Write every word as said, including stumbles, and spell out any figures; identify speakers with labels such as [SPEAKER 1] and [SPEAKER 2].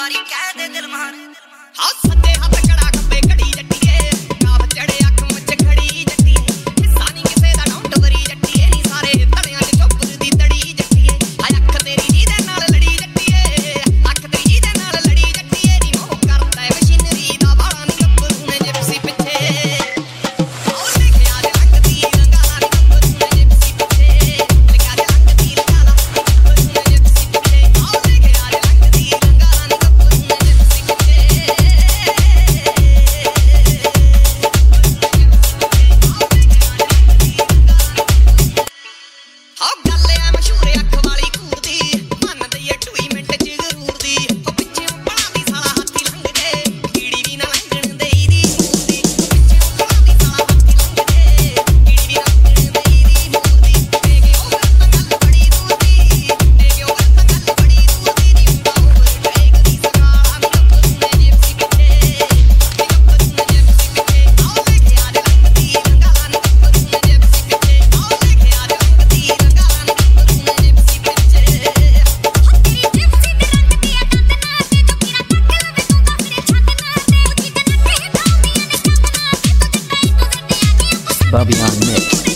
[SPEAKER 1] ਵਾਰੀ ਕਹਿ ਦੇ ਦਿਲ ਮਾਰ ਹਾਂ ਸੱਜੇ ਹੱਥ ਕੜਾ ਖੱਬੇ ਘੜੀ ਜੱਟੀਏ ਕਾਬ ਚੜੇ ਅੱਖ ਮੁੱਚ ਖੜੀ ਜੱਟੀਏ ਹਿੱਸਾ ਨਹੀਂ ਕਿਸੇ ਦਾ ਡਾਊਂਟ ਵਰੀ ਜੱਟੀਏ ਨਹੀਂ ਸਾਰੇ ਤਣਿਆਂ 'ਚ ਚੁੱਪ ਦੀ ਤੜੀ ਜੱਟੀਏ ਹਾਏ ਅੱਖ ਤੇਰੀ ਜਿਹਦੇ ਨਾਲ ਲੜੀ ਜੱਟੀਏ ਅੱਖ ਤੇਰੀ ਜਿਹਦੇ ਨਾਲ ਲੜੀ ਜੱਟੀਏ ਨੀ ਮੋਹ ਕਰਦਾ ਮਸ਼ੀਨਰੀ ਦਾ ਬਾਲਾ ਨੀ ਗੱਭਰੂ ਨੇ ਜਿਪਸੀ ਪਿੱਛੇ ਆਉ ਦੇਖਿਆ ਜੇ ਲੱਗਦੀ ਰੰਗਾਲਾ ਨੀ ਗੱਭਰੂ ਨੇ ਜਿਪਸੀ ਪਿੱਛੇ ਲਿਖਿਆ ਜੇ ਲੱਗਦੀ ਰੰਗਾਲਾ ਗੱਭਰੂ ਨੇ ਜਿਪਸੀ ਪਿੱਛੇ ਆਉ ਦੇਖਿਆ ਜੇ ਲੱਗਦੀ ਰੰਗਾਲਾ ਨੀ ਗੱਭਰੂ ਨੇ ਜਿਪਸੀ ਪਿੱਛੇ ਆਉ ਗੱਲ ਐ ਮਸ਼ਹੂਰ ਅੱਖ ਵਾਲੀ ਘੂਰ ਦੀ ਮੰਨ ਦਈਏ ਢੂਈ ਮਿੰਟ ਚ ਜ਼ਰੂਰ ਦੀ ਉਹ ਪਿੱਛੇ ਬਣਾ ਦੀ ਸਾਲਾ ਹਾਥੀ ਲੰਘ ਜੇ ਕੀੜੀ ਵੀ ਨਾ ਲੰਘਣ ਦੇਈ ਦੀ ਮੂਰ ਦੀ ਪਿੱਛੇ ਬਣਾ ਦੀ ਸਾਲਾ ਹਾਥੀ ਲੰਘ ਜੇ ਕੀੜੀ ਵੀ ਨਾ ਲੰਘਣ ਦੇਈ ਦੀ ਮੂਰ ਦੀ ਤੇ ਕਿ ਉਹ ਤਾਂ ਗੱਲ ਬੜੀ ਦੂਰ ਦੀ ਤੇ ਕਿ ਉਹ ਤਾਂ ਗੱਲ ਬੜੀ ਦੂਰ ਦੀ ਨੀ ਹੁੰਦਾ ਓਵਰਟੇਕ ਦੀ ਸਗਾਲਾ ਨੀ ਗੱਭਰੂ ਨੇ ਜਿਪਸੀ ਪਿੱਛੇ ਨੀ ਗੱਭਰੂ ਨੇ ਜਿਪਸੀ ਪਿੱਛੇ ਆਉ ਦੇਖਿਆ ਜੇ ਲੱਗਦੀ ਰੰਗਾਲਾ ਨੀ ਗੱਭਰੂ ਨੇ ਜਿਪਸੀ ਪਿੱਛੇ ਆਉ ਦੇਖਿਆ ਜੇ ਲੱਗਦੀ ਰੰਗਾਲਾ ਨੀ ਗੱਭਰੂ ਨੇ ਜਿਪਸੀ ਪਿੱਛੇ
[SPEAKER 2] ਤੇਰੀ ਜਿਪਸੀ ਦੇ ਰੰਗ ਦੀ ਆ ਕੰਨ ਨਾ ਤੇ ਜੋ ਕੀਰਾ ਕੱਟ ਲਵੇ ਤੂੰ ਤਾਂ ਫਿਰੇ ਛੱਡ ਨਾ ਤੇ ਉੱਚੀ ਜਨਤੇ ਢਾਉਂਦੀਆਂ ਨੇ ਕੰਨ ਨਾ ਤੇ ਤੂੰ ਜੱਟਾਈ ਤੂੰ ਜੱਟਿਆ ਕੀ
[SPEAKER 3] Bobby on mix.